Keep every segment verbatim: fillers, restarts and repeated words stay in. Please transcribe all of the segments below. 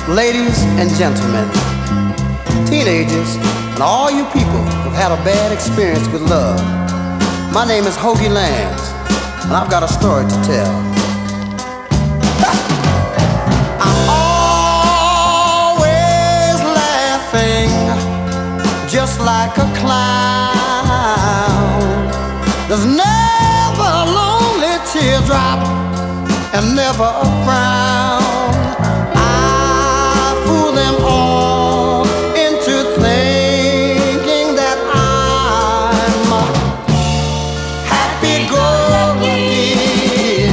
Ladies and gentlemen, teenagers, and all you people who've had a bad experience with love, my name is Hoagie Lambs, and I've got a story to tell. I'm always laughing, just like a clown. There's never a lonely teardrop, and never a frown. I fool them all into thinking that I'm happy-go-lucky,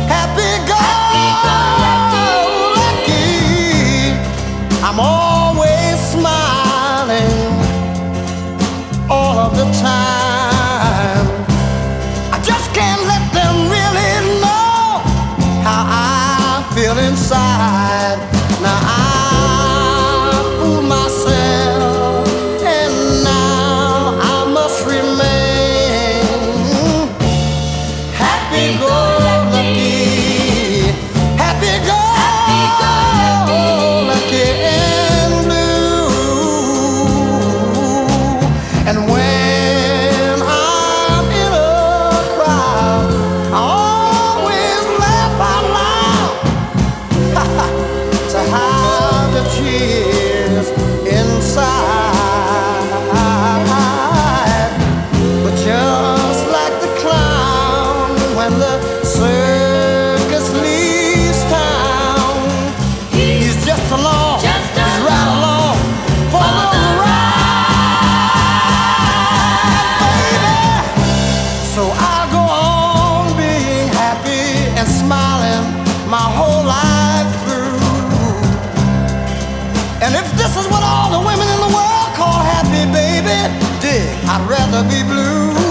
happy-go-lucky. I'm always smiling all of the time. I just can't let them really know how I feel inside. Now I fool myself, and now I must remain happy-go-lucky, happy-go-lucky and blue. And when I'm in a crowd, I always laugh out loud to hide the tears inside. But just like the clown when the circus leaves town, he's just along, he's right along for the ride, baby. So I'll go on being happy and smiling my whole life through. And if this is what all the women in the world call happy, baby, dig, I'd rather be blue.